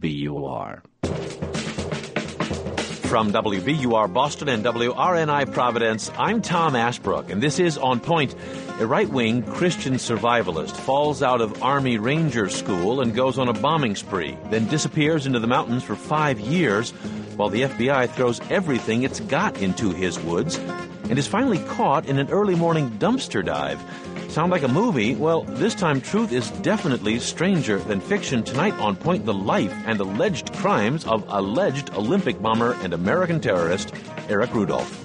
WBUR. From WBUR Boston and WRNI Providence, I'm Tom Ashbrook, and this is On Point. A right-wing Christian survivalist falls out of Army Ranger School and goes on a bombing spree, then disappears into the mountains for 5 years while the FBI throws everything it's got into his woods and is finally caught in an early morning dumpster dive. Sound like a movie? Well, this time truth is definitely stranger than fiction. Tonight on Point, the life and alleged crimes of alleged Olympic bomber and American terrorist Eric Rudolph.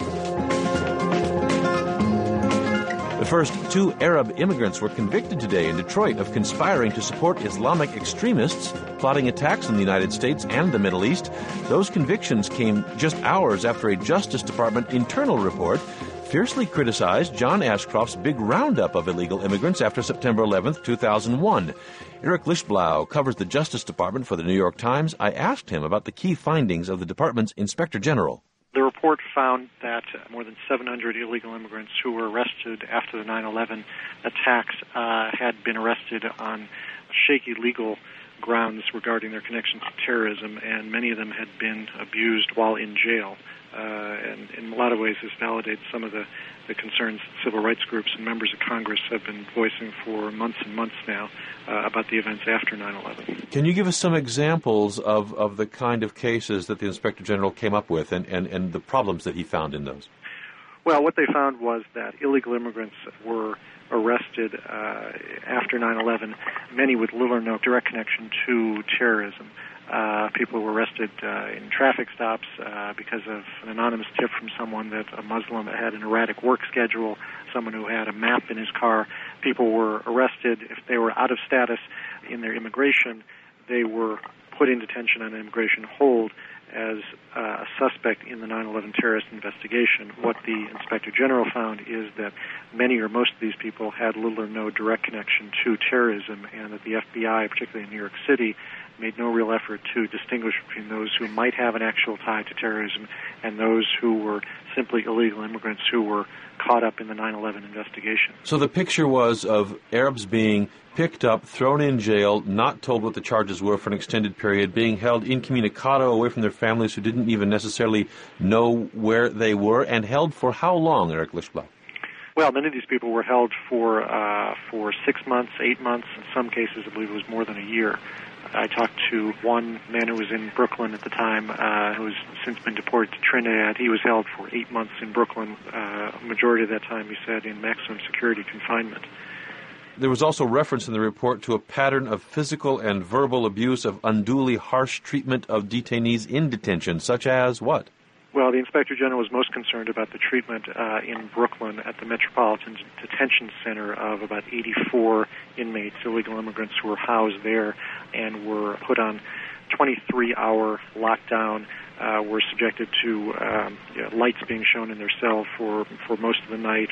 The first 2 Arab immigrants were convicted today in Detroit of conspiring to support Islamic extremists plotting attacks in the United States and the Middle East. Those convictions came just hours after a Justice Department internal report fiercely criticized John Ashcroft's big roundup of illegal immigrants after September 11th, 2001. Eric Lischblau covers the Justice Department for the New York Times. I asked him about the key findings of the department's Inspector General. The report found that more than 700 illegal immigrants who were arrested after the 9/11 attacks had been arrested on shaky legal grounds regarding their connection to terrorism, and many of them had been abused while in jail. And in a lot of ways, this validates some of the concerns that civil rights groups and members of Congress have been voicing for months and months now about the events after 9/11. Can you give us some examples of the kind of cases that the Inspector General came up with and the problems that he found in those? Well, what they found was that illegal immigrants were arrested after 9/11, many with little or no direct connection to terrorism. People were arrested in traffic stops because of an anonymous tip from someone that a Muslim had an erratic work schedule, someone who had a map in his car. People were arrested if they were out of status in their immigration. They were put in detention on an immigration hold as a suspect in the 9/11 terrorist investigation. What the Inspector General found is that many or most of these people had little or no direct connection to terrorism, and that the FBI, particularly in New York City, made no real effort to distinguish between those who might have an actual tie to terrorism and those who were simply illegal immigrants who were caught up in the 9/11 investigation. So the picture was of Arabs being picked up, thrown in jail, not told what the charges were for an extended period, being held incommunicado away from their families who didn't even necessarily know where they were, and held for how long, Eric Lischblau? Well, many of these people were held for 6 months, 8 months. In some cases, I believe it was more than a year. I talked to one man who was in Brooklyn at the time, who has since been deported to Trinidad. He was held for 8 months in Brooklyn. A majority of that time, he said, in maximum security confinement. There was also reference in the report to a pattern of physical and verbal abuse, of unduly harsh treatment of detainees in detention, such as what? Well, the Inspector General was most concerned about the treatment in Brooklyn at the Metropolitan Detention Center of about 84 inmates, illegal immigrants who were housed there and were put on 23-hour lockdown, were subjected to lights being shown in their cell for most of the night,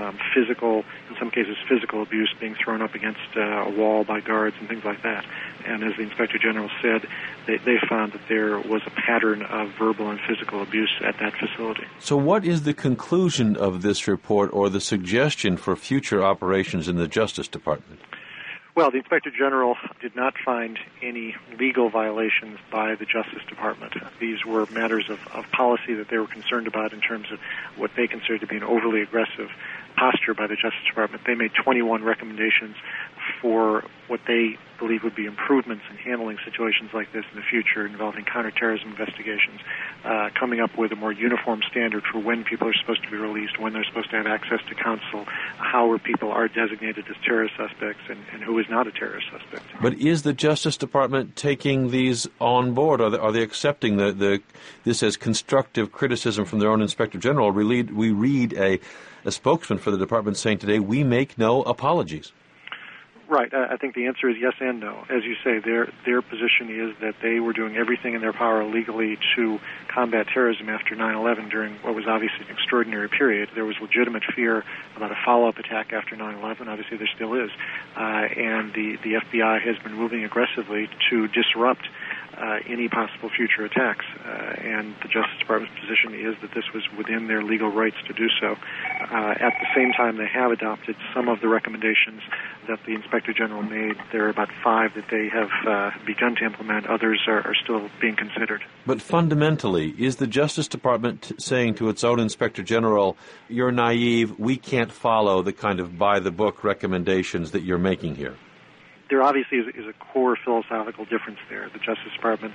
in some cases physical abuse, being thrown up against a wall by guards and things like that. And as the Inspector General said, they found that there was a pattern of verbal and physical abuse at that facility. So what is the conclusion of this report, or the suggestion for future operations in the Justice Department? Well, the Inspector General did not find any legal violations by the Justice Department. These were matters of policy that they were concerned about in terms of what they considered to be an overly aggressive posture by the Justice Department. They made 21 recommendations for what they believe would be improvements in handling situations like this in the future involving counterterrorism investigations, coming up with a more uniform standard for when people are supposed to be released, when they're supposed to have access to counsel, how people are designated as terrorist suspects, and who is not a terrorist suspect. But is the Justice Department taking these on board? Are they accepting this as constructive criticism from their own Inspector General? We read a spokesman for the department saying today, we make no apologies. Right. I think the answer is yes and no. As you say, their position is that they were doing everything in their power legally to combat terrorism after 9/11 during what was obviously an extraordinary period. There was legitimate fear about a follow-up attack after 9/11. Obviously, there still is. And the FBI has been moving aggressively to disrupt any possible future attacks. And the Justice Department's position is that this was within their legal rights to do so. At the same time, they have adopted some of the recommendations that the Inspector General made. There are about 5 that they have begun to implement. Others are still being considered. But fundamentally, is the Justice Department saying to its own Inspector General, you're naive, we can't follow the kind of by-the-book recommendations that you're making here? There obviously is a core philosophical difference there. The Justice Department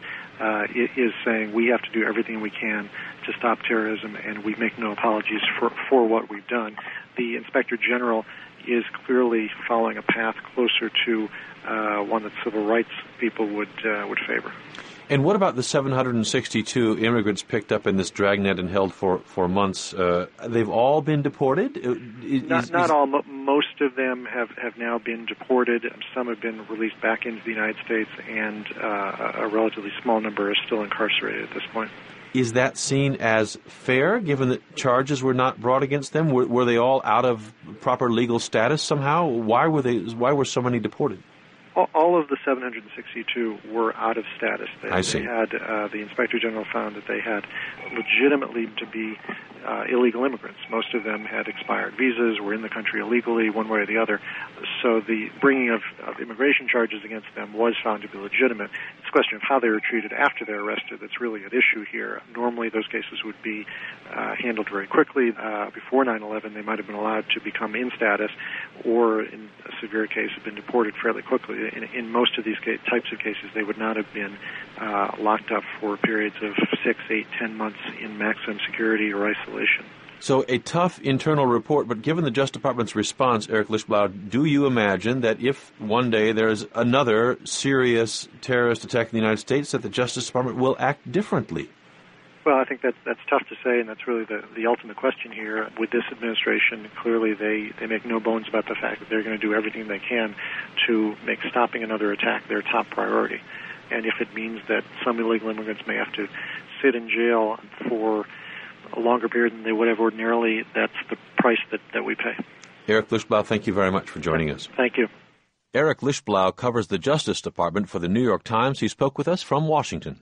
is saying we have to do everything we can to stop terrorism, and we make no apologies for what we've done. The Inspector General is clearly following a path closer to one that civil rights people would favor. And what about the 762 immigrants picked up in this dragnet and held for months? They've all been deported? Not all. Most of them have now been deported. Some have been released back into the United States, and a relatively small number are still incarcerated at this point. Is that seen as fair, given that charges were not brought against them? Were they all out of proper legal status somehow? Why were so many deported? All of the 762 were out of status. I see. They had, the Inspector General found that they had legitimately to be illegal immigrants. Most of them had expired visas, were in the country illegally, one way or the other. So the bringing of immigration charges against them was found to be legitimate. It's a question of how they were treated after they're arrested that's really at issue here. Normally those cases would be handled very quickly. Before 9/11, they might have been allowed to become in status, or in a severe case have been deported fairly quickly. In most of these types of cases, they would not have been locked up for periods of 6, 8, 10 months in maximum security or isolation. So a tough internal report, but given the Justice Department's response, Eric Lichtblau, do you imagine that if one day there's another serious terrorist attack in the United States, that the Justice Department will act differently? Well, I think that's tough to say, and that's really the ultimate question here. With this administration, clearly they make no bones about the fact that they're going to do everything they can to make stopping another attack their top priority. And if it means that some illegal immigrants may have to sit in jail for a longer period than they would have ordinarily, that's the price that we pay. Eric Lichtblau, thank you very much for joining us. Thank you. Eric Lichtblau covers the Justice Department for the New York Times. He spoke with us from Washington.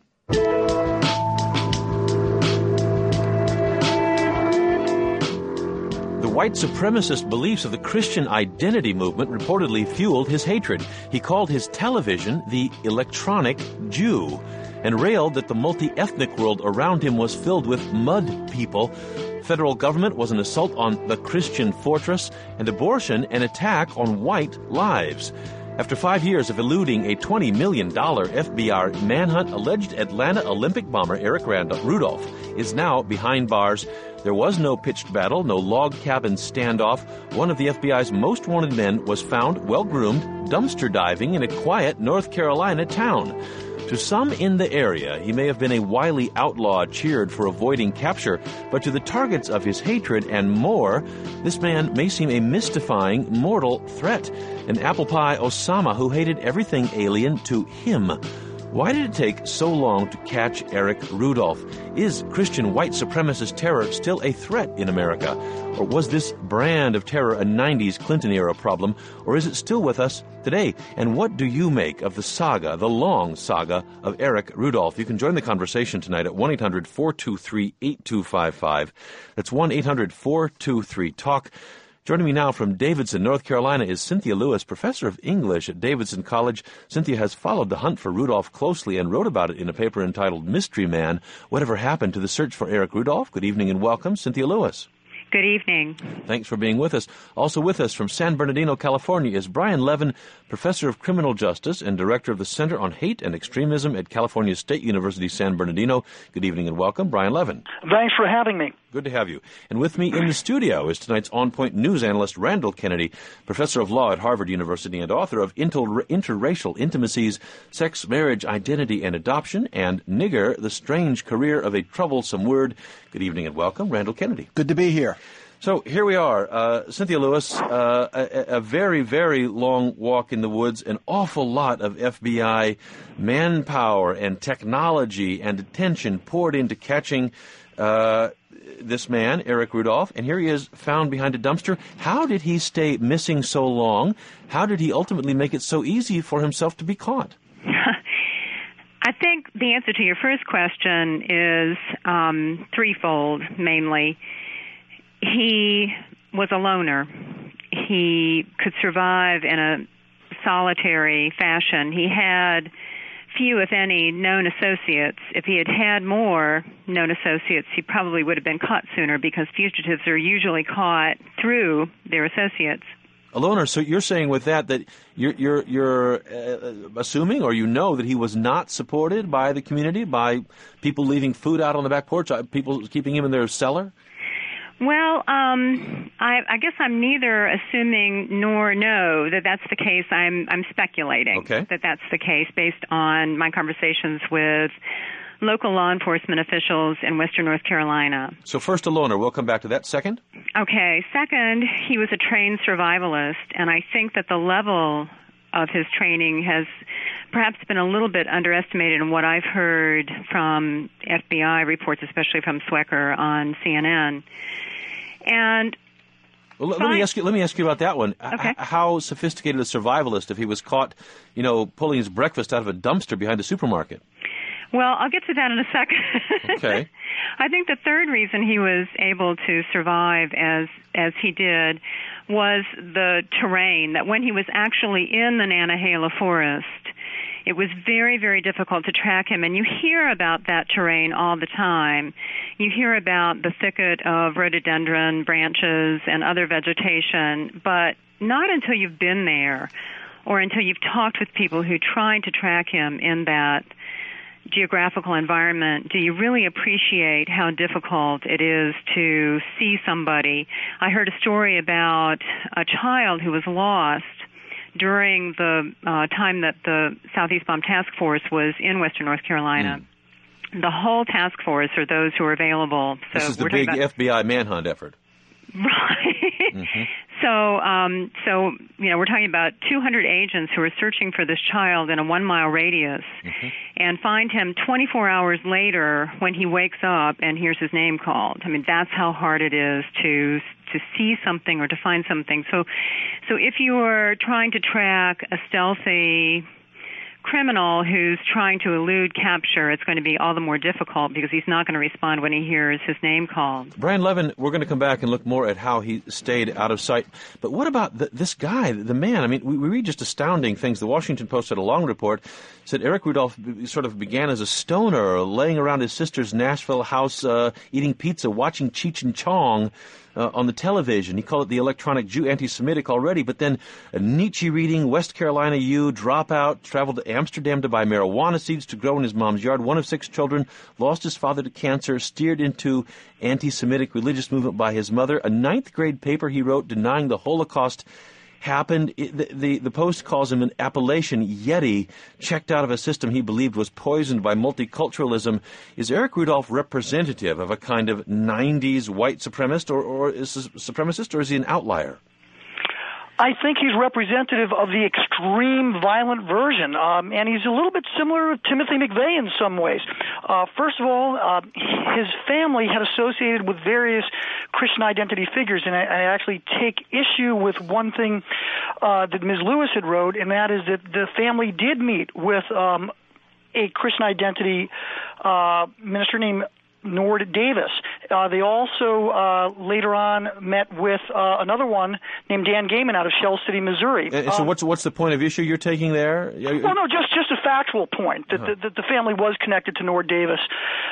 The white supremacist beliefs of the Christian identity movement reportedly fueled his hatred. He called his television the electronic Jew and railed that the multi-ethnic world around him was filled with mud people. Federal government was an assault on the Christian fortress, and abortion an attack on white lives. After 5 years of eluding a $20 million FBI manhunt, alleged Atlanta Olympic bomber Eric Rudolph is now behind bars. There was no pitched battle, no log cabin standoff. One of the FBI's most wanted men was found, well-groomed, dumpster diving in a quiet North Carolina town. To some in the area, he may have been a wily outlaw cheered for avoiding capture, but to the targets of his hatred and more, this man may seem a mystifying, mortal threat, an apple pie Osama who hated everything alien to him. Why did it take so long to catch Eric Rudolph? Is Christian white supremacist terror still a threat in America? Or was this brand of terror a 90s Clinton-era problem? Or is it still with us today? And what do you make of the saga, the long saga, of Eric Rudolph? You can join the conversation tonight at 1-800-423-8255. That's 1-800-423-TALK. Joining me now from Davidson, North Carolina, is Cynthia Lewis, professor of English at Davidson College. Cynthia has followed the hunt for Rudolph closely and wrote about it in a paper entitled Mystery Man, Whatever Happened to the Search for Eric Rudolph? Good evening and welcome, Cynthia Lewis. Good evening. Thanks for being with us. Also with us from San Bernardino, California, is Brian Levin, professor of criminal justice and director of the Center on Hate and Extremism at California State University, San Bernardino. Good evening and welcome, Brian Levin. Thanks for having me. Good to have you. And with me in the studio is tonight's On Point news analyst, Randall Kennedy, professor of law at Harvard University and author of Interracial Intimacies, Sex, Marriage, Identity, and Adoption, and Nigger, The Strange Career of a Troublesome Word. Good evening and welcome, Randall Kennedy. Good to be here. So here we are, Cynthia Lewis, a very, very long walk in the woods, an awful lot of FBI manpower and technology and attention poured into catching this man, Eric Rudolph, and here he is found behind a dumpster. How did he stay missing so long? How did he ultimately make it so easy for himself to be caught? I think the answer to your first question is threefold, mainly. He was a loner. He could survive in a solitary fashion. He had few, if any, known associates. If he had had more known associates, he probably would have been caught sooner, because fugitives are usually caught through their associates. A loner. So you're saying with that you're assuming, or you know, that he was not supported by the community, by people leaving food out on the back porch, people keeping him in their cellar? Well, I guess I'm neither assuming nor know that that's the case. I'm speculating that that's the case based on my conversations with local law enforcement officials in western North Carolina. So first, a loner. We'll come back to that. Second? Okay. Second, he was a trained survivalist, and I think that the level of his training has perhaps been a little bit underestimated in what I've heard from FBI reports, especially from Swecker on CNN. And let me ask you about that one. Okay. How sophisticated a survivalist if he was caught, pulling his breakfast out of a dumpster behind a supermarket? Well, I'll get to that in a second. Okay. I think the third reason he was able to survive as he did was the terrain, that when he was actually in the Nantahala forest, it was very, very difficult to track him. And you hear about that terrain all the time. You hear about the thicket of rhododendron branches and other vegetation, but not until you've been there or until you've talked with people who tried to track him in that geographical environment do you really appreciate how difficult it is to see somebody. I heard a story about a child who was lost during the time that the Southeast Bomb Task Force was in western North Carolina. The whole task force are those who are available. So this is the big FBI manhunt effort. Right. Mm-hmm. So we're talking about 200 agents who are searching for this child in a 1-mile radius, and find him 24 hours later when he wakes up and hears his name called. I mean, that's how hard it is to see something or to find something. So if you are trying to track a stealthy criminal who's trying to elude capture, it's going to be all the more difficult because he's not going to respond when he hears his name called. Brian Levin, we're going to come back and look more at how he stayed out of sight. But what about this guy, the man? I mean, we read just astounding things. The Washington Post had a long report, said Eric Rudolph sort of began as a stoner, laying around his sister's Nashville house, eating pizza, watching Cheech and Chong on the television. He called it the electronic Jew, anti-Semitic already, but then Nietzsche reading, West Carolina U, dropout, traveled to Amsterdam to buy marijuana seeds to grow in his mom's yard, one of 6 children, lost his father to cancer, steered into anti-Semitic religious movement by his mother, a 9th grade paper he wrote denying the Holocaust happened. The Post calls him an Appalachian Yeti, checked out of a system he believed was poisoned by multiculturalism. Is Eric Rudolph representative of a kind of 90s white supremacist, or is he an outlier? I think he's representative of the extreme violent version, and he's a little bit similar to Timothy McVeigh in some ways. First of all, his family had associated with various Christian identity figures, and I actually take issue with one thing that Ms. Lewis had wrote, and that is that the family did meet with a Christian identity minister named Nord Davis. They also later on met with another one named Dan Gaiman out of Shell City, Missouri. So what's the point of issue you're taking there? Well, no, just a factual point that the family was connected to Nord Davis,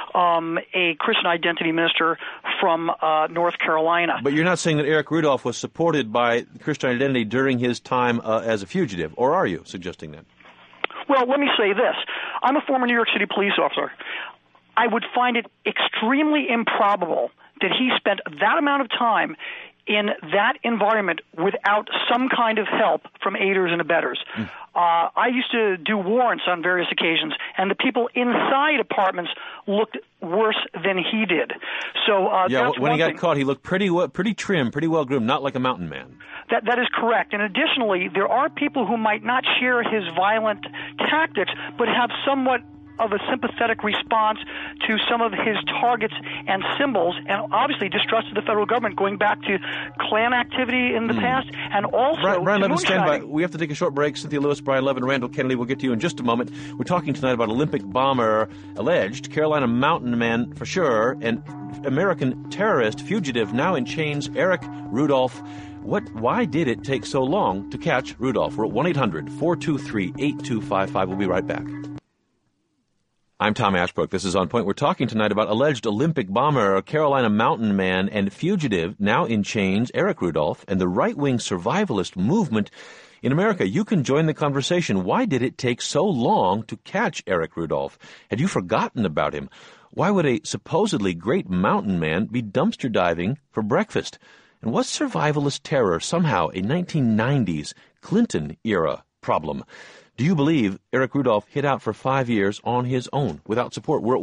a Christian identity minister from North Carolina. But you're not saying that Eric Rudolph was supported by Christian identity during his time as a fugitive, or are you suggesting that? Well, let me say this. I'm a former New York City police officer. I would find it extremely improbable that he spent that amount of time in that environment without some kind of help from aiders and abettors. I used to do warrants on various occasions, and the people inside apartments looked worse than he did. So when he got caught, he looked pretty trim, pretty well groomed, not like a mountain man. That is correct. And additionally, there are people who might not share his violent tactics, but have somewhat of a sympathetic response to some of his targets and symbols, and obviously distrusted the federal government going back to Klan activity in the past, and also Brian Levin, stand by. moonshining. We have to take a short break. Cynthia Lewis, Brian Levin, Randall Kennedy. We'll get to you in just a moment. We're talking tonight about Olympic bomber, alleged Carolina mountain man for sure, and American terrorist fugitive now in chains, Eric Rudolph. Why did it take so long to catch Rudolph? We're at 1-800-423-8255. We'll be right back. I'm Tom Ashbrook. This is On Point. We're talking tonight about alleged Olympic bomber, Carolina mountain man, and fugitive, now in chains, Eric Rudolph, and the right-wing survivalist movement in America. You can join the conversation. Why did it take so long to catch Eric Rudolph? Had you forgotten about him? Why would a supposedly great mountain man be dumpster diving for breakfast? And was survivalist terror somehow a 1990s Clinton-era problem? Do you believe Eric Rudolph hid out for 5 years on his own without support? We're at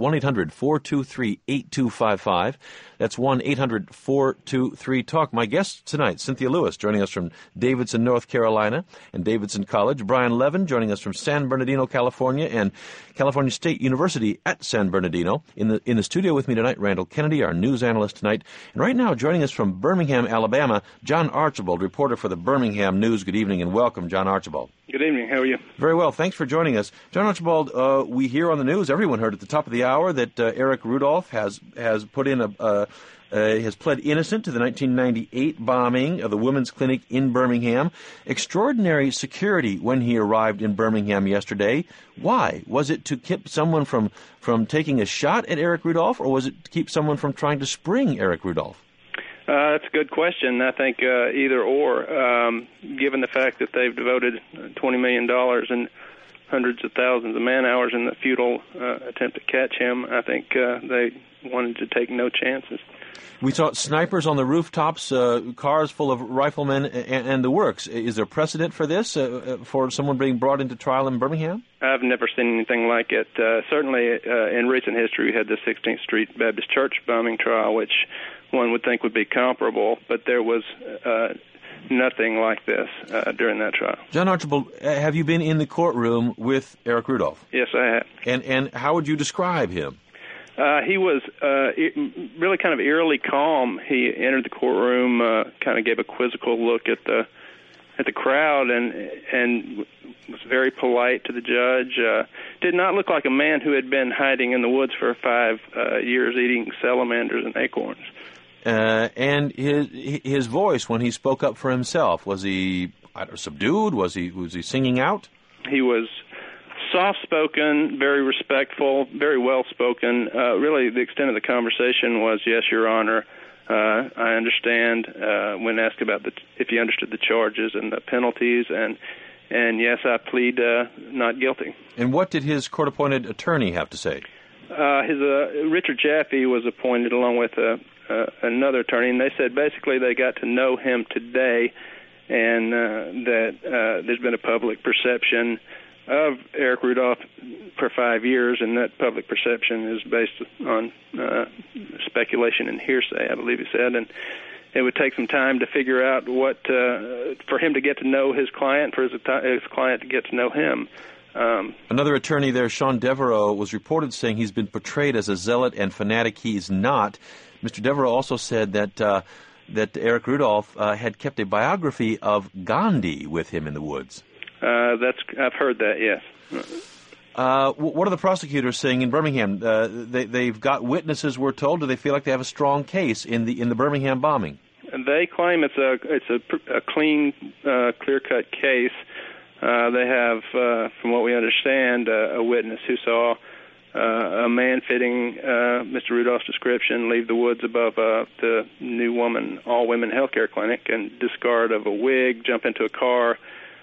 1-800-423-8255. That's 1-800-423-TALK. My guest tonight, Cynthia Lewis, joining us from Davidson, North Carolina, and Davidson College. Brian Levin, joining us from San Bernardino, California, and California State University at San Bernardino. In the studio with me tonight, Randall Kennedy, our news analyst tonight. And right now, joining us from Birmingham, Alabama, John Archibald, reporter for the Birmingham News. Good evening and welcome, John Archibald. Good evening. How are you? Very well. Thanks for joining us. John Archibald, we hear on the news, everyone heard at the top of the hour, that Eric Rudolph has put in has pled innocent to the 1998 bombing of the women's clinic in Birmingham. Extraordinary security when he arrived in Birmingham yesterday. Why? Was it to keep someone from taking a shot at Eric Rudolph, or was it to keep someone from trying to spring Eric Rudolph? That's a good question. I think either or. Given the fact that they've devoted $20 million and hundreds of thousands of man-hours in the futile attempt to catch him, I think they wanted to take no chances. We saw snipers on the rooftops, cars full of riflemen, and the works. Is there precedent for this, for someone being brought into trial in Birmingham? I've never seen anything like it. Certainly, in recent history, we had the 16th Street Baptist Church bombing trial, which one would think would be comparable, but there was nothing like this during that trial. John Archibald, have you been in the courtroom with Eric Rudolph? Yes, I have. And how would you describe him? He was really kind of eerily calm. He entered the courtroom, kind of gave a quizzical look at the crowd, and was very polite to the judge. Did not look like a man who had been hiding in the woods for 5 years eating salamanders and acorns. And his voice when he spoke up for himself, was he subdued? Was he singing out? He was soft-spoken, very respectful, very well-spoken. Really, the extent of the conversation was, yes, Your Honor, I understand, when asked about if he understood the charges and the penalties, and yes, I plead not guilty. And what did his court-appointed attorney have to say? Richard Jaffe was appointed along with another attorney, and they said basically they got to know him today, and that there's been a public perception of Eric Rudolph for 5 years, and that public perception is based on speculation and hearsay, I believe he said, and it would take some time to figure out what for him to get to know his client, for his client to get to know him. Another attorney there, Sean Devereaux, was reported saying he's been portrayed as a zealot and fanatic. He's not. Mr. Devereaux also said that Eric Rudolph had kept a biography of Gandhi with him in the woods. I've heard that, yes. What are the prosecutors saying in Birmingham? They've got witnesses, we're told. Do they feel like they have a strong case in the Birmingham bombing? They claim it's a clean, clear-cut case. They have, from what we understand, a witness who saw a man fitting Mr. Rudolph's description leave the woods above the New Woman all-women healthcare clinic and discard of a wig, jump into a car,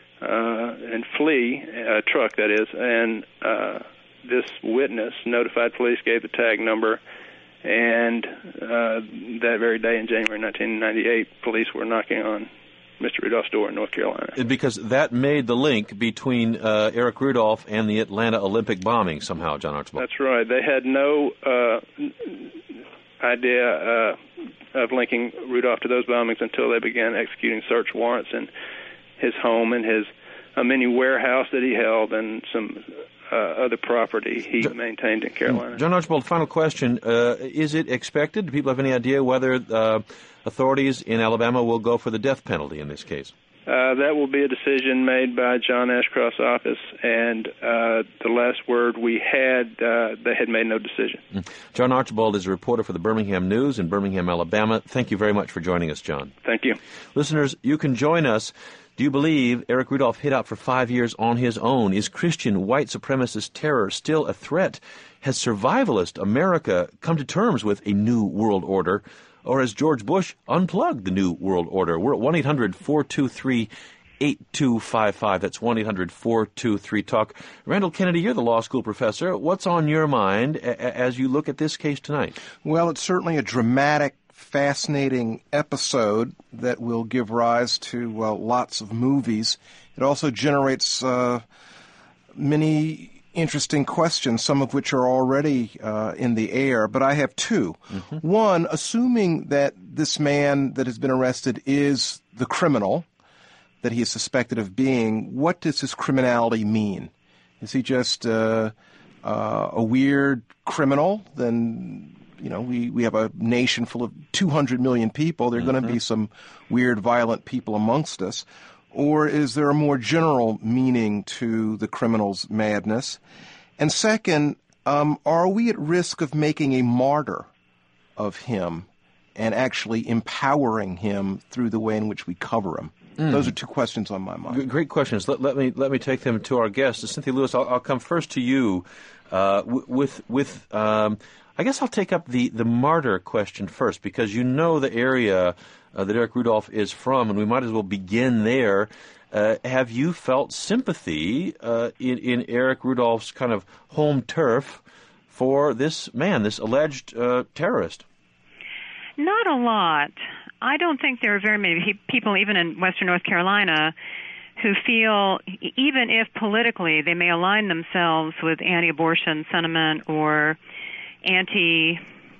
and flee, a truck that is, and this witness notified police, gave the tag number, and that very day in January 1998, police were knocking on Mr. Rudolph's door in North Carolina. Because that made the link between Eric Rudolph and the Atlanta Olympic bombing somehow, John Archibald. That's right. They had no idea of linking Rudolph to those bombings until they began executing search warrants in his home and his mini warehouse that he held, and some other property he maintained in Carolina. John Archibald, final question. Is it expected, do people have any idea whether authorities in Alabama will go for the death penalty in this case? That will be a decision made by John Ashcroft's office, and the last word we had, they had made no decision. John Archibald is a reporter for the Birmingham News in Birmingham, Alabama. Thank you very much for joining us, John. Thank you. Listeners, you can join us. Do you believe Eric Rudolph hid out for 5 years on his own? Is Christian white supremacist terror still a threat? Has survivalist America come to terms with a new world order? Or has George Bush unplugged the new world order? We're at 1-800-423-8255. That's 1-800-423-TALK. Randall Kennedy, you're the law school professor. What's on your mind as you look at this case tonight? Well, it's certainly a dramatic, fascinating episode that will give rise to lots of movies. It also generates many interesting questions, some of which are already in the air, but I have two. Mm-hmm. One, assuming that this man that has been arrested is the criminal that he is suspected of being, what does his criminality mean? Is he just a weird criminal? Then, we have a nation full of 200 million people. There are going to be some weird, violent people amongst us. Or is there a more general meaning to the criminal's madness? And second, are we at risk of making a martyr of him and actually empowering him through the way in which we cover him? Those are two questions on my mind. Great questions. Let me take them to our guest. Cynthia Lewis, I'll come first to you I guess I'll take up the martyr question first, because you know the area that Eric Rudolph is from, and we might as well begin there. Have you felt sympathy in Eric Rudolph's kind of home turf for this man, this alleged terrorist? Not a lot. I don't think there are very many people, even in Western North Carolina, who feel, even if politically they may align themselves with anti-abortion sentiment or anti-gay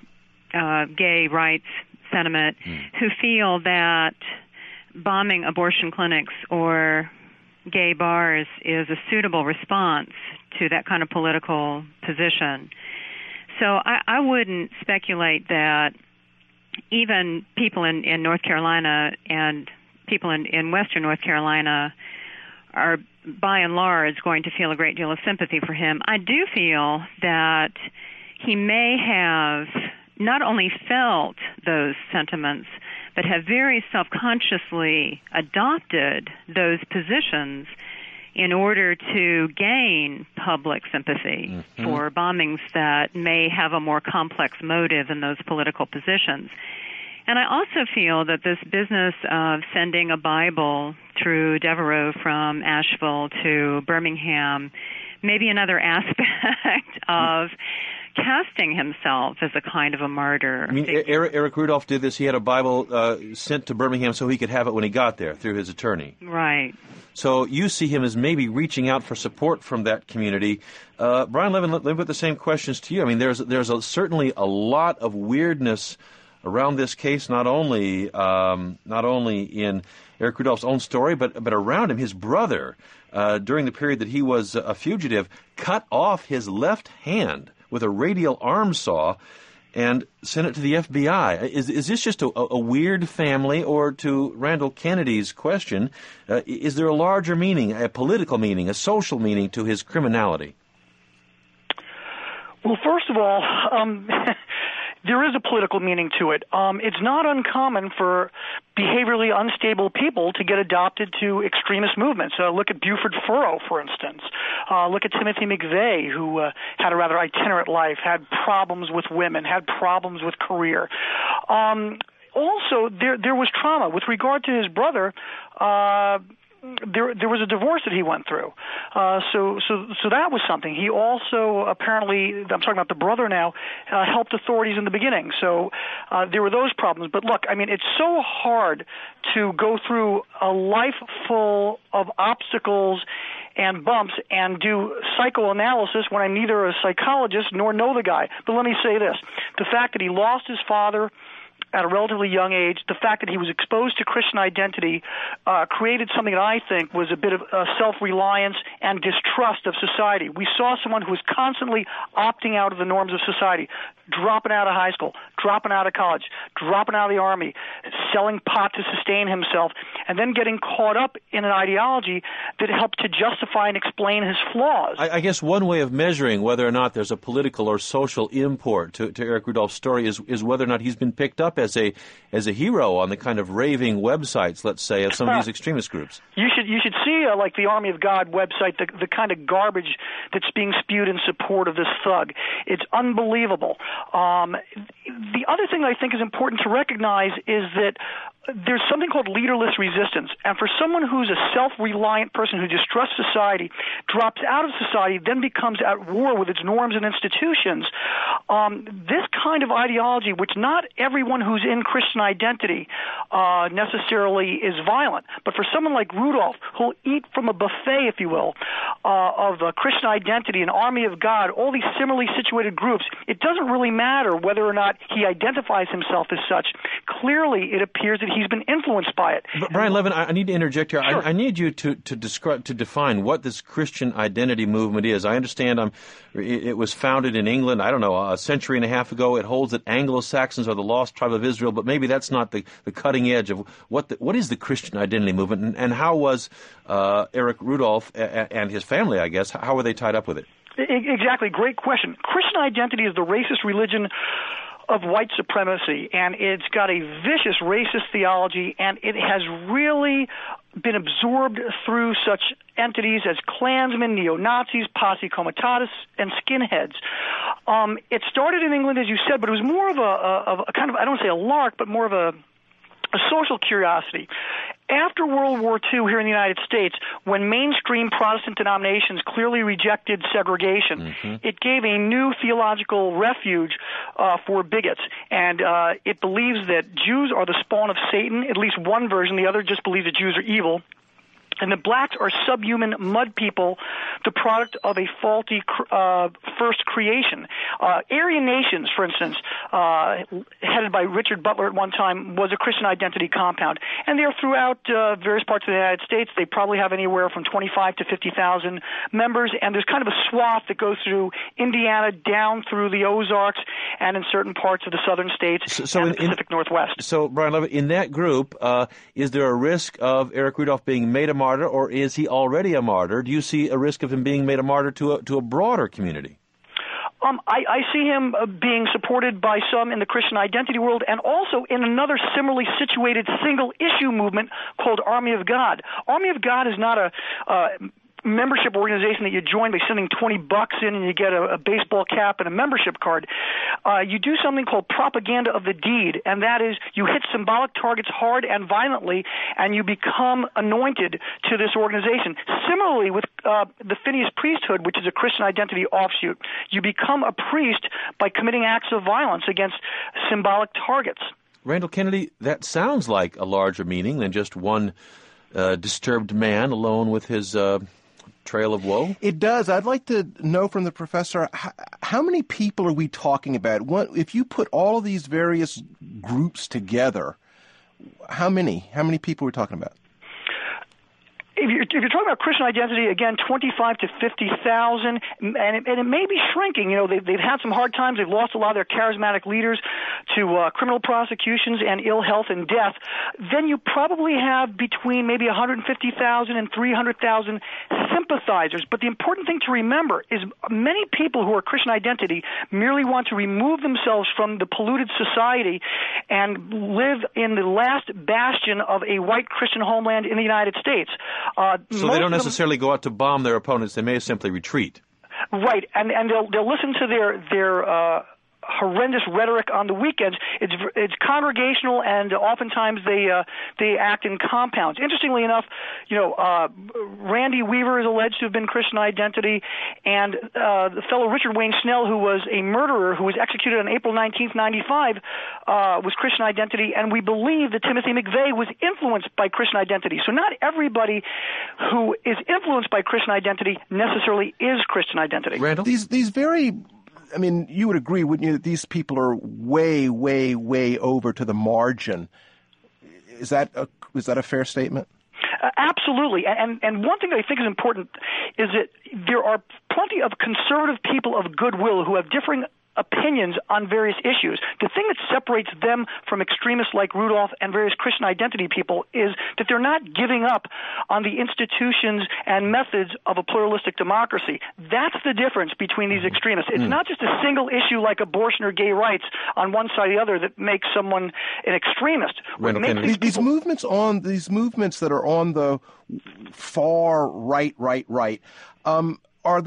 rights sentiment, who feel that bombing abortion clinics or gay bars is a suitable response to that kind of political position. So I wouldn't speculate that even people in North Carolina and people in Western North Carolina are, by and large, going to feel a great deal of sympathy for him. I do feel that he may have not only felt those sentiments, but have very self-consciously adopted those positions in order to gain public sympathy for bombings that may have a more complex motive than those political positions. And I also feel that this business of sending a Bible through Devereaux from Asheville to Birmingham may be another aspect of casting himself as a kind of a martyr. I mean, Eric Rudolph did this. He had a Bible sent to Birmingham so he could have it when he got there through his attorney. Right. So you see him as maybe reaching out for support from that community. Brian Levin, let me put the same questions to you. I mean, there's certainly a lot of weirdness around this case, not only in Eric Rudolph's own story, but around him. His brother, during the period that he was a fugitive, cut off his left hand with a radial arm saw and sent it to the FBI. Is this just a weird family, or to Randall Kennedy's question, is there a larger meaning, a political meaning, a social meaning to his criminality? Well, first of all, there is a political meaning to it. It's not uncommon for behaviorally unstable people to get adopted to extremist movements. Look at Buford Furrow, for instance. Look at Timothy McVeigh, who had a rather itinerant life, had problems with women, had problems with career. Also, there was trauma. With regard to his brother, there was a divorce that he went through. So that was something. He also apparently, I'm talking about the brother now, helped authorities in the beginning. So there were those problems. But look, I mean, it's so hard to go through a life full of obstacles and bumps and do psychoanalysis when I'm neither a psychologist nor know the guy. But let me say this. The fact that he lost his father at a relatively young age. The fact that he was exposed to Christian identity created something that I think was a bit of self-reliance and distrust of society. We saw someone who was constantly opting out of the norms of society, dropping out of high school, dropping out of college, dropping out of the army, selling pot to sustain himself, and then getting caught up in an ideology that helped to justify and explain his flaws. I guess one way of measuring whether or not there's a political or social import to Eric Rudolph's story is whether or not he's been picked up as a hero on the kind of raving websites, let's say, of some of these extremist groups. You should see like the Army of God website, the kind of garbage that's being spewed in support of this thug. It's unbelievable. The other thing I think is important to recognize is that there's something called leaderless resistance. And for someone who's a self-reliant person who distrusts society, drops out of society, then becomes at war with its norms and institutions, this kind of ideology, which not everyone who's in Christian identity necessarily is violent, but for someone like Rudolph, who'll eat from a buffet, if you will, of Christian identity, an Army of God, all these similarly situated groups, it doesn't really matter whether or not he identifies himself as such. Clearly, it appears that he's been influenced by it. Brian Levin, I need to interject here. Sure. I need you to define what this Christian identity movement is. I understand it was founded in England, I don't know, a century and a half ago. It holds that Anglo-Saxons are the lost tribe of Israel, but maybe that's not the cutting edge of what is the Christian identity movement, and how was Eric Rudolph and his family, I guess, how were they tied up with it? Exactly. Great question. Christian identity is the racist religion of white supremacy, and it's got a vicious racist theology, and it has really been absorbed through such entities as Klansmen, neo-Nazis, posse comitatus, and skinheads. It started in England, as you said, but it was more of a kind of, I don't want to say a lark, but more of a social curiosity. After World War II here in the United States, when mainstream Protestant denominations clearly rejected segregation, it gave a new theological refuge for bigots. And it believes that Jews are the spawn of Satan, at least one version. The other just believes that Jews are evil. And the blacks are subhuman mud people, the product of a faulty first creation. Aryan nations, for instance, headed by Richard Butler at one time, was a Christian identity compound. And they're throughout various parts of the United States. They probably have anywhere from 25 to 50,000 members. And there's kind of a swath that goes through Indiana down through the Ozarks and in certain parts of the southern states and the Pacific Northwest. So, Brian Levitt, in that group, is there a risk of Eric Rudolph being made a martyr, or is he already a martyr? Do you see a risk of him being made a martyr to a broader community? I see him being supported by some in the Christian identity world, and also in another similarly situated single-issue movement called Army of God. Army of God is not a membership organization that you join by sending $20 in and you get a baseball cap and a membership card. You do something called propaganda of the deed, and that is you hit symbolic targets hard and violently, and you become anointed to this organization. Similarly with the Phineas priesthood, which is a Christian identity offshoot, you become a priest by committing acts of violence against symbolic targets. Randall Kennedy, that sounds like a larger meaning than just one disturbed man alone with his trail of woe? It does. I'd like to know from the professor, how many people are we talking about? If you put all of these various groups together, how many people are we talking about? If you're talking about Christian identity, again, 25 to 50,000, and it may be shrinking. You know, they've had some hard times. They've lost a lot of their charismatic leaders to criminal prosecutions and ill health and death. Then you probably have between maybe 150,000 and 300,000 sympathizers. But the important thing to remember is many people who are Christian identity merely want to remove themselves from the polluted society and live in the last bastion of a white Christian homeland in the United States. So they don't necessarily go out to bomb their opponents. They may simply retreat. Right, and they'll listen to their horrendous rhetoric on the weekends. It's congregational, and oftentimes they act in compounds. Interestingly enough, you know, Randy Weaver is alleged to have been Christian identity, and the fellow Richard Wayne Snell, who was a murderer who was executed on April 19th, 1995, was Christian identity, and we believe that Timothy McVeigh was influenced by Christian identity. So not everybody who is influenced by Christian identity necessarily is Christian identity. Randall? These very I mean, you would agree, wouldn't you, that these people are way, way, way over to the margin? Is that a fair statement? Absolutely. And one thing that I think is important is that there are plenty of conservative people of goodwill who have differing opinions on various issues. The thing that separates them from extremists like Rudolph and various Christian identity people is that they're not giving up on the institutions and methods of a pluralistic democracy. That's the difference between these extremists. It's not just a single issue like abortion or gay rights on one side or the other that makes someone an extremist. These movements that are on the far right, are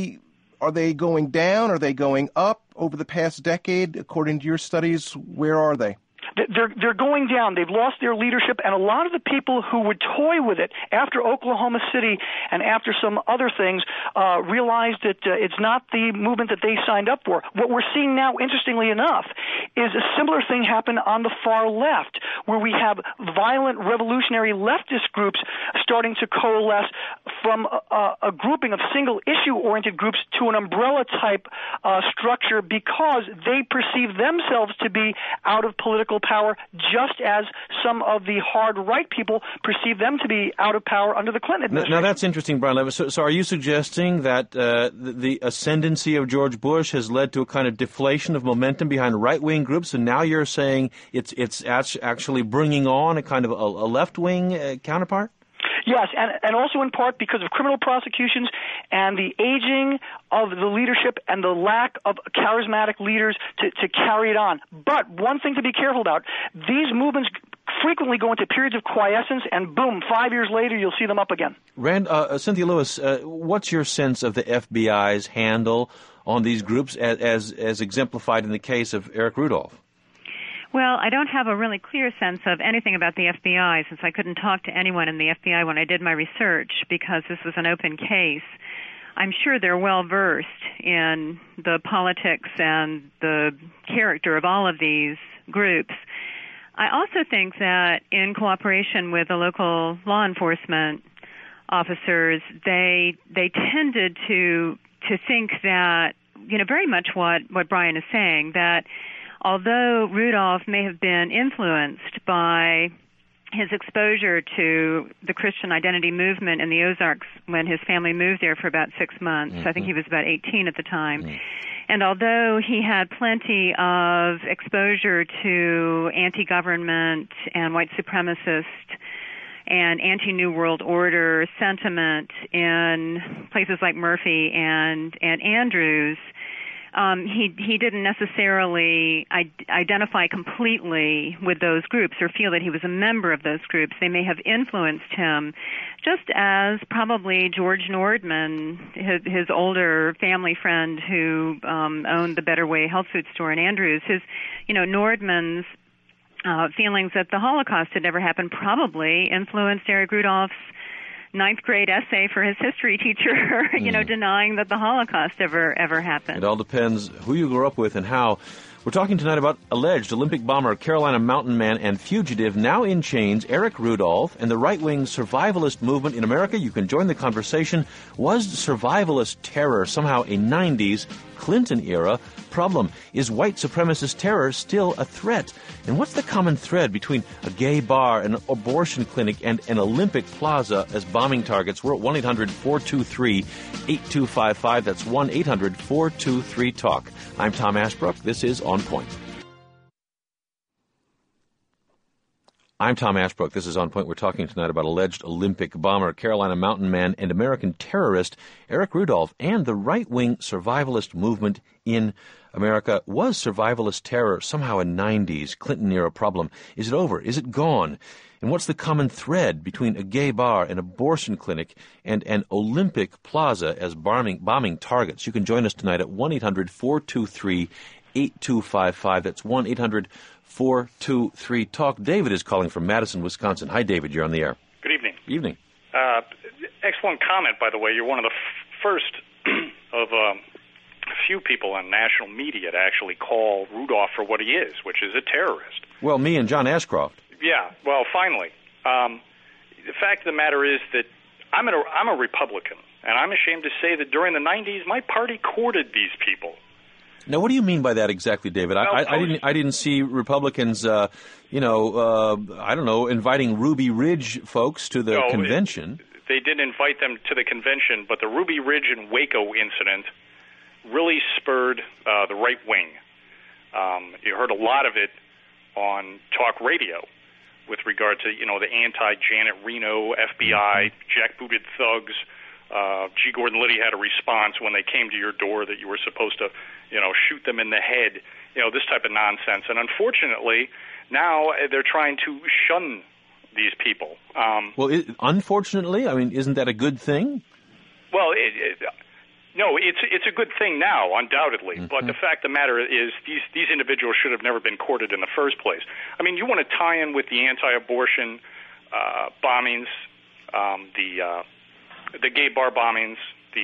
they going down? Are they going up over the past decade? According to your studies, where are they? They're going down. They've lost their leadership, and a lot of the people who would toy with it after Oklahoma City and after some other things realized that it's not the movement that they signed up for. What we're seeing now, interestingly enough, is a similar thing happen on the far left, where we have violent revolutionary leftist groups starting to coalesce from a grouping of single-issue-oriented groups to an umbrella-type structure because they perceive themselves to be out of political power, just as some of the hard right people perceive them to be out of power under the Clinton administration. Now that's interesting, Brian Levis. So are you suggesting that the ascendancy of George Bush has led to a kind of deflation of momentum behind right-wing groups, and now you're saying it's actually bringing on a kind of a left-wing counterpart? Yes, and also in part because of criminal prosecutions and the aging of the leadership and the lack of charismatic leaders to carry it on. But one thing to be careful about, these movements frequently go into periods of quiescence, and boom, 5 years later you'll see them up again. Cynthia Lewis, what's your sense of the FBI's handle on these groups as exemplified in the case of Eric Rudolph? Well, I don't have a really clear sense of anything about the FBI since I couldn't talk to anyone in the FBI when I did my research because this was an open case. I'm sure they're well versed in the politics and the character of all of these groups. I also think that in cooperation with the local law enforcement officers, they tended to think that, very much what Brian is saying, that although Rudolph may have been influenced by his exposure to the Christian identity movement in the Ozarks when his family moved there for about 6 months, I think he was about 18 at the time, and although he had plenty of exposure to anti-government and white supremacist and anti-New World Order sentiment in places like Murphy and Andrews, he didn't necessarily identify completely with those groups or feel that he was a member of those groups. They may have influenced him, just as probably George Nordman, his older family friend who owned the Better Way health food store in Andrews, Nordman's feelings that the Holocaust had never happened probably influenced Eric Rudolph's ninth grade essay for his history teacher, denying that the Holocaust ever happened. It all depends who you grew up with and how. We're talking tonight about alleged Olympic bomber, Carolina mountain man, and fugitive, now in chains, Eric Rudolph, and the right-wing survivalist movement in America. You can join the conversation. Was survivalist terror somehow a 90s Clinton-era problem? Is white supremacist terror still a threat? And what's the common thread between a gay bar, an abortion clinic, and an Olympic plaza as bombing targets? We're at 1-800-423-8255. That's 1-800-423-TALK. I'm Tom Ashbrook. This is On Point. I'm Tom Ashbrook. This is On Point. We're talking tonight about alleged Olympic bomber, Carolina mountain man, and American terrorist Eric Rudolph and the right-wing survivalist movement in America. Was survivalist terror somehow a 90s Clinton-era problem? Is it over? Is it gone? And what's the common thread between a gay bar, an abortion clinic, and an Olympic plaza as bombing targets? You can join us tonight at 1-800-423-8255. That's 1-800-423-TALK. David is calling from Madison, Wisconsin. Hi, David. You're on the air. Good evening. Evening. Excellent comment, by the way. You're one of the first of a few people on national media to actually call Rudolph for what he is, which is a terrorist. Well, me and John Ashcroft. Yeah, well, finally. The fact of the matter is that I'm a Republican, and I'm ashamed to say that during the 90s, my party courted these people. Now, what do you mean by that exactly, David? I didn't see Republicans, I don't know, inviting Ruby Ridge folks to the convention. They did invite them to the convention, but the Ruby Ridge and Waco incident really spurred the right wing. You heard a lot of it on talk radio with regard to, the anti-Janet Reno, FBI, jackbooted thugs. G. Gordon Liddy had a response when they came to your door that you were supposed to, shoot them in the head, this type of nonsense. And unfortunately, now they're trying to shun these people. Unfortunately, isn't that a good thing? Well, no, it's a good thing now, undoubtedly. Mm-hmm. But the fact of the matter is these individuals should have never been courted in the first place. You want to tie in with the anti-abortion bombings, the gay bar bombings.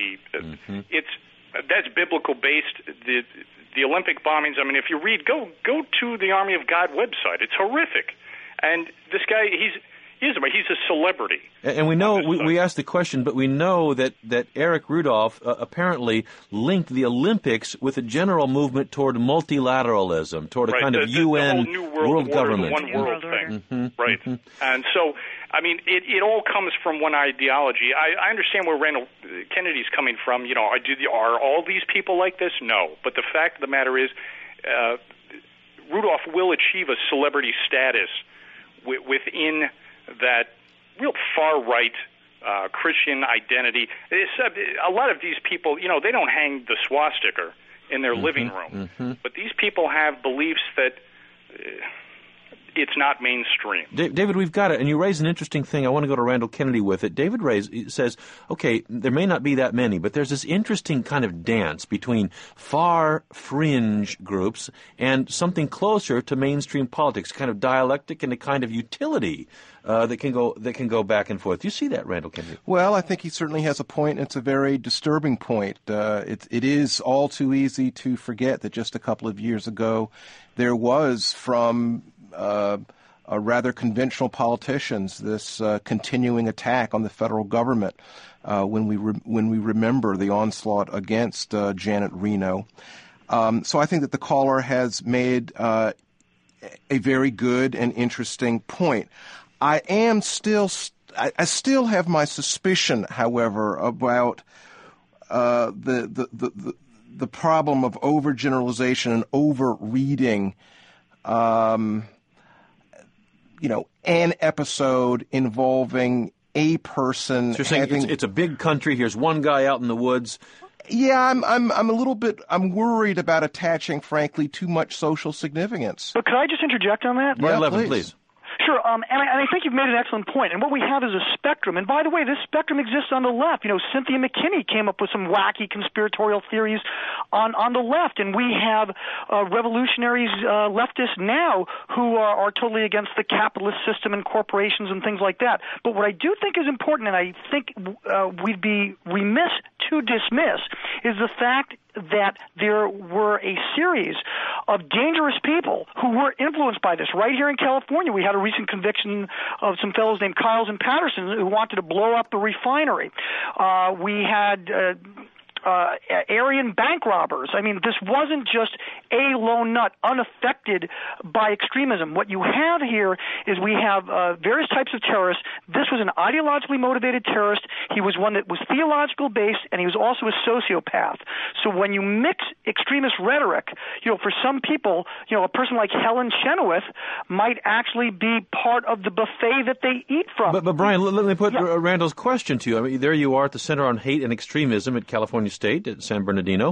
That's biblical based. The Olympic bombings. If you read, go to the Army of God website. It's horrific. And this guy, he's a celebrity. And we know, we asked the question, but we know that Eric Rudolph apparently linked the Olympics with a general movement toward multilateralism, toward a kind of UN the whole new world government. One world thing. Mm-hmm. Right. Mm-hmm. And so, it all comes from one ideology. I understand where Randall Kennedy's coming from. Are all these people like this? No. But the fact of the matter is, Rudolph will achieve a celebrity status within that real far-right Christian identity. A lot of these people, they don't hang the swastika in their living room. But these people have beliefs that it's not mainstream. David, we've got it, and you raise an interesting thing. I want to go to Randall Kennedy with it. David says, okay, there may not be that many, but there's this interesting kind of dance between far fringe groups and something closer to mainstream politics, kind of dialectic and a kind of utility that can go back and forth. Do you see that, Randall Kennedy? Well, I think he certainly has a point. It's a very disturbing point. It is all too easy to forget that just a couple of years ago there was from rather conventional politicians this continuing attack on the federal government when we remember the onslaught against Janet Reno. So I think that the caller has made a very good and interesting point. I still have my suspicion, however, about the problem of overgeneralization and overreading. An episode involving a person. So you're saying it's a big country. Here's one guy out in the woods. Yeah, I'm worried about attaching, frankly, too much social significance. But could I just interject on that? Yeah, please. Sure, and I think you've made an excellent point. And what we have is a spectrum. And by the way, this spectrum exists on the left. Cynthia McKinney came up with some wacky conspiratorial theories on the left. And we have revolutionaries, leftists now, who are totally against the capitalist system and corporations and things like that. But what I do think is important, and I think we'd be remiss to dismiss, is the fact that there were a series of dangerous people who were influenced by this. Right here in California, we had a recent conviction of some fellows named Kiles and Patterson who wanted to blow up the refinery. We had Aryan bank robbers. This wasn't just a lone nut unaffected by extremism. What you have here is we have various types of terrorists. This was an ideologically motivated terrorist. He was one that was theological based, and he was also a sociopath. So when you mix extremist rhetoric, for some people, a person like Helen Chenoweth might actually be part of the buffet that they eat from. But Brian, let me put Randall's question to you. There you are at the Center on Hate and Extremism at California State at San Bernardino.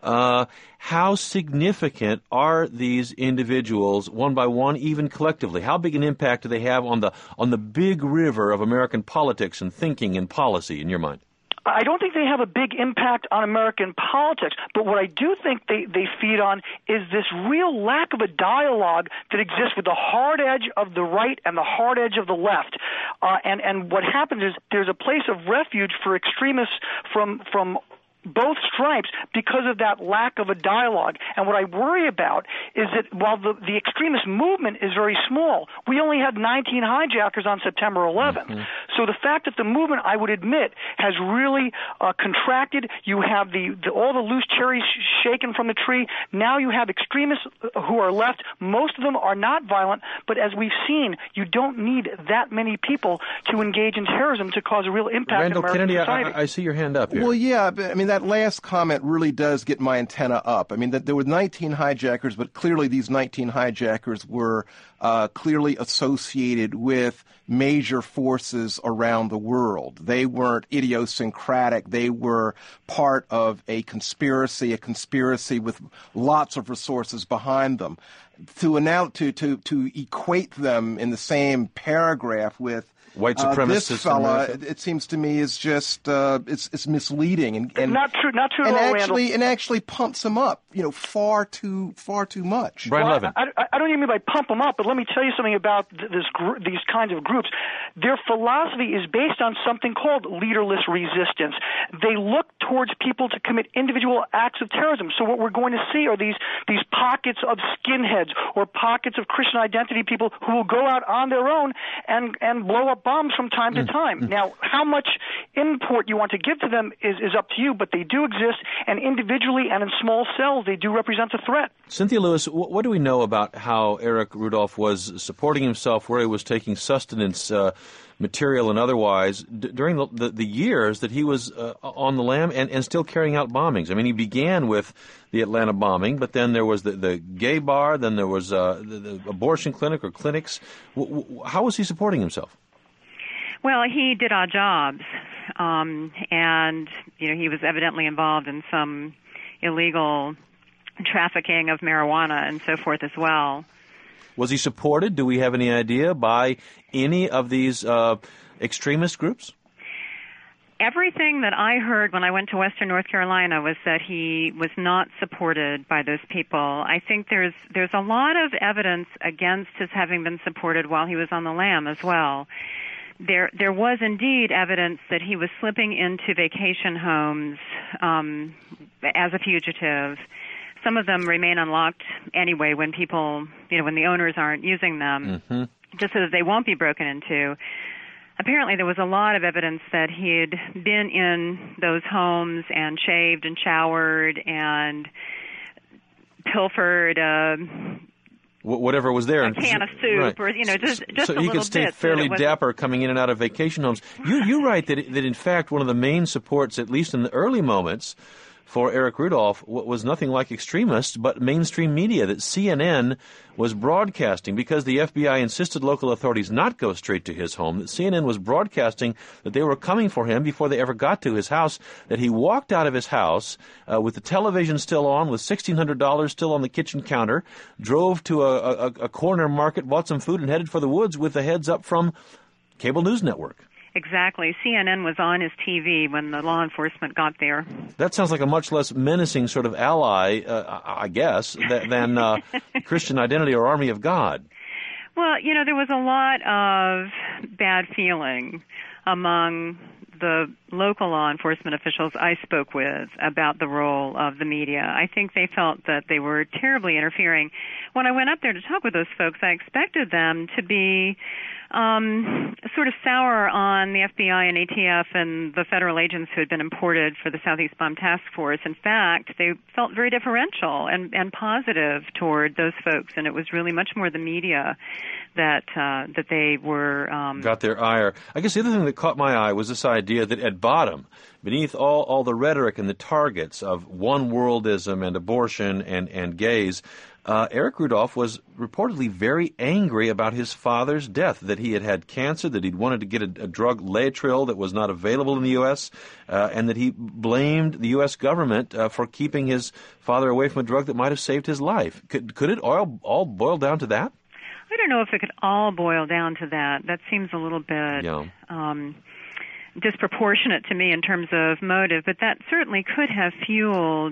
How significant are these individuals, one by one, even collectively? How big an impact do they have on the big river of American politics and thinking and policy, in your mind? I don't think they have a big impact on American politics, but what I do think they feed on is this real lack of a dialogue that exists with the hard edge of the right and the hard edge of the left. And what happens is there's a place of refuge for extremists from both stripes because of that lack of a dialogue. And what I worry about is that while the extremist movement is very small, we only had 19 hijackers on September 11th. Mm-hmm. So the fact that the movement, I would admit, has really contracted. You have all the loose cherries shaken from the tree. Now you have extremists who are left. Most of them are not violent, but as we've seen, you don't need that many people to engage in terrorism to cause a real impact Randall in American Kennedy, society. I see your hand up here. Well, yeah, but, I mean, that last comment really does get my antenna up. I mean, that there were 19 hijackers, but clearly these 19 hijackers were clearly associated with major forces around the world. They weren't idiosyncratic. They were part of a conspiracy with lots of resources behind them. To equate them in the same paragraph with white supremacists. This fella, it seems to me, is just it's misleading and not true at all, and actually pumps him up, far too much. Brian Levin. I don't even mean by pump them up, but let me tell you something about these kinds of groups. Their philosophy is based on something called leaderless resistance. They look towards people to commit individual acts of terrorism. So what we're going to see are these pockets of skinheads or pockets of Christian identity people who will go out on their own and blow up bombs from time to time. Now, how much import you want to give to them is up to you, but they do exist, and individually and in small cells, they do represent a threat. Cynthia Lewis, what do we know about how Eric Rudolph was supporting himself, where he was taking sustenance, material and otherwise, during the years that he was on the lam and still carrying out bombings? I mean, he began with the Atlanta bombing, but then there was the gay bar, then there was the abortion clinic or clinics. How was he supporting himself? Well, he did odd jobs, and he was evidently involved in some illegal trafficking of marijuana and so forth as well. Was he supported, do we have any idea, by any of these extremist groups? Everything that I heard when I went to Western North Carolina was that he was not supported by those people. I think there's a lot of evidence against his having been supported while he was on the lam as well. There was indeed evidence that he was slipping into vacation homes as a fugitive. Some of them remain unlocked anyway when people, when the owners aren't using them, just so that they won't be broken into. Apparently there was a lot of evidence that he had been in those homes and shaved and showered and pilfered whatever was there, a can of soup, right. or just so a little he could stay bit, fairly dapper coming in and out of vacation homes. You write that in fact one of the main supports, at least in the early moments, for Eric Rudolph was nothing like extremists, but mainstream media, that CNN was broadcasting, because the FBI insisted local authorities not go straight to his home, that CNN was broadcasting that they were coming for him before they ever got to his house, that he walked out of his house with the television still on, with $1,600 still on the kitchen counter, drove to a corner market, bought some food, and headed for the woods with the heads up from cable news network. Exactly. CNN was on his TV when the law enforcement got there. That sounds like a much less menacing sort of ally, I guess, than Christian Identity or Army of God. Well, there was a lot of bad feeling among the local law enforcement officials I spoke with about the role of the media. I think they felt that they were terribly interfering. When I went up there to talk with those folks, I expected them to be sort of sour on the FBI and ATF and the federal agents who had been imported for the Southeast Bomb Task Force. In fact, they felt very differential and positive toward those folks, and it was really much more the media that they were got their ire. I guess the other thing that caught my eye was this idea that at bottom, beneath all the rhetoric and the targets of one-worldism and abortion and gays, Eric Rudolph was reportedly very angry about his father's death, that he had had cancer, that he'd wanted to get a drug, Laetrile, that was not available in the U.S., and that he blamed the U.S. government for keeping his father away from a drug that might have saved his life. Could it all boil down to that? I don't know if it could all boil down to that. That seems a little bit disproportionate to me in terms of motive, but that certainly could have fueled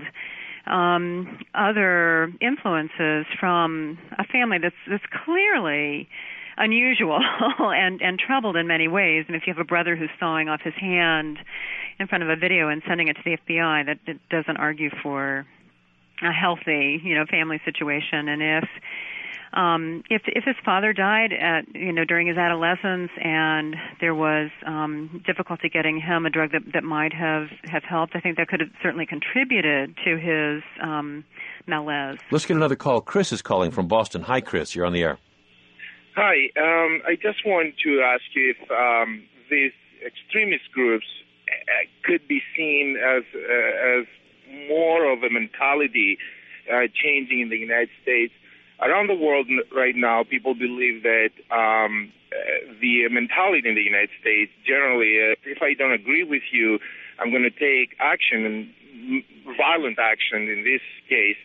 other influences from a family that's clearly unusual and troubled in many ways. And if you have a brother who's sawing off his hand in front of a video and sending it to the FBI, that doesn't argue for a healthy, family situation. And if If his father died during his adolescence, and there was difficulty getting him a drug that might have helped, I think that could have certainly contributed to his malaise. Let's get another call. Chris is calling from Boston. Hi, Chris. You're on the air. Hi. I just want to ask you if these extremist groups could be seen as more of a mentality changing in the United States. Around the world right now, people believe that the mentality in the United States, generally, if I don't agree with you, I'm going to take action, and violent action in this case,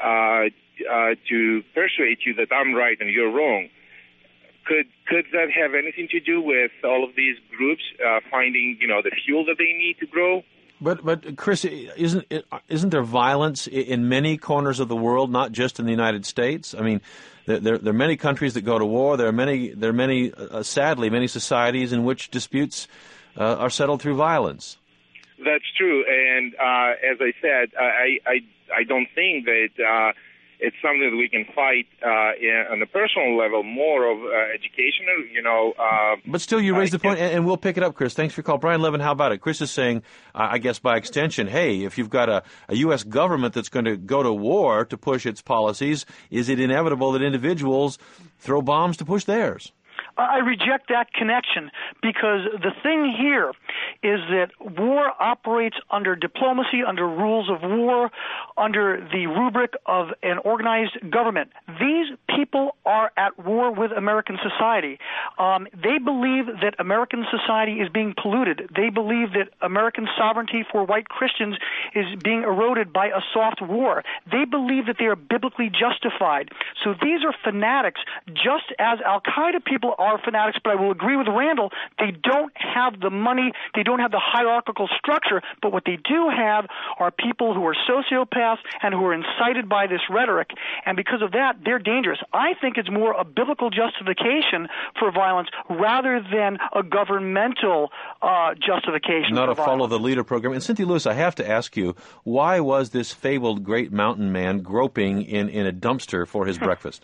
to persuade you that I'm right and you're wrong. Could that have anything to do with all of these groups finding, the fuel that they need to grow? But Chris, isn't there violence in many corners of the world, not just in the United States? I mean, there are many countries that go to war. There are many, sadly, many societies in which disputes are settled through violence. That's true, and as I said, I don't think that it's something that we can fight on a personal level, more of educational, But still, you raise the point, and we'll pick it up, Chris. Thanks for your call. Brian Levin, how about it? Chris is saying, I guess by extension, hey, if you've got a U.S. government that's going to go to war to push its policies, is it inevitable that individuals throw bombs to push theirs? I reject that connection, because the thing here is that war operates under diplomacy, under rules of war, under the rubric of an organized government. These people are at war with American society. They believe that American society is being polluted. They believe that American sovereignty for white Christians is being eroded by a soft war. They believe that they are biblically justified. So these are fanatics, just as Al-Qaeda people are fanatics, but I will agree with Randall, they don't have the money, they don't have the hierarchical structure, but what they do have are people who are sociopaths and who are incited by this rhetoric, and because of that, they're dangerous. I think it's more a biblical justification for violence rather than a governmental justification Not for a violence. follow the leader program. And Cynthia Lewis, I have to ask you, why was this fabled great mountain man groping in a dumpster for his breakfast?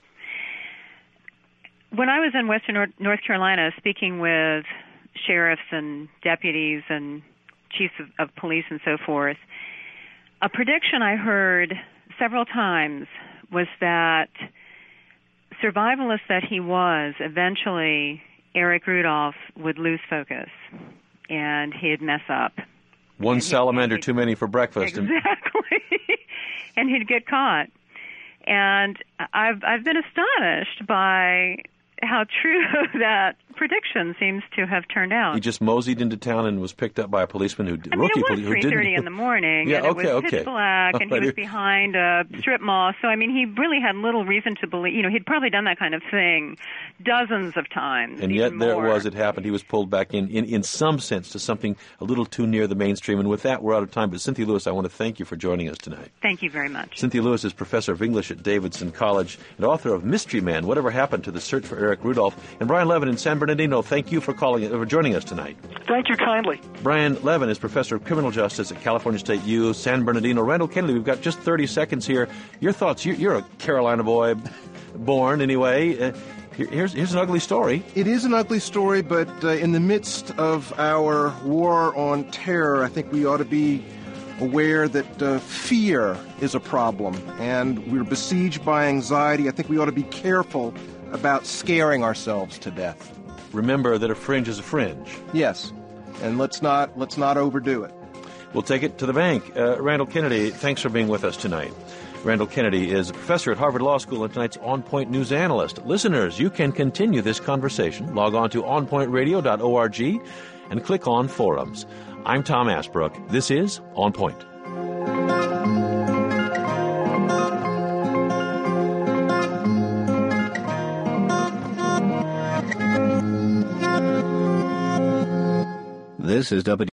When I was in Western North Carolina speaking with sheriffs and deputies and chiefs of police and so forth, a prediction I heard several times was that, survivalist that he was, eventually Eric Rudolph would lose focus and he'd mess up. One salamander too many for breakfast. Exactly. And he'd get caught. And I've been astonished by how true that prediction seems to have turned out. He just moseyed into town and was picked up by a policeman it was 3:30 in the morning, yeah, and it was pitch black, and he was behind a strip mall. So, I mean, he really had little reason to believe, he'd probably done that kind of thing dozens of times. And yet there it was, it happened. He was pulled back in some sense to something a little too near the mainstream. And with that, we're out of time. But Cynthia Lewis, I want to thank you for joining us tonight. Thank you very much. Cynthia Lewis is professor of English at Davidson College and author of Mystery Man, Whatever Happened to the Search for Eric Rudolph. And Brian Levin in San Bernardino, thank you for joining us tonight. Thank you kindly. Brian Levin is professor of criminal justice at California State U, San Bernardino. Randall Kennedy, we've got just 30 seconds here. Your thoughts, you're a Carolina boy, born anyway. Here's an ugly story. It is an ugly story, but in the midst of our war on terror, I think we ought to be aware that fear is a problem, and we're besieged by anxiety. I think we ought to be careful about scaring ourselves to death. Remember that a fringe is a fringe. Yes, and let's not overdo it. We'll take it to the bank. Randall Kennedy, thanks for being with us tonight. Randall Kennedy is a professor at Harvard Law School and tonight's On Point news analyst. Listeners, you can continue this conversation. Log on to onpointradio.org and click on forums. I'm Tom Ashbrook. This is On Point. This is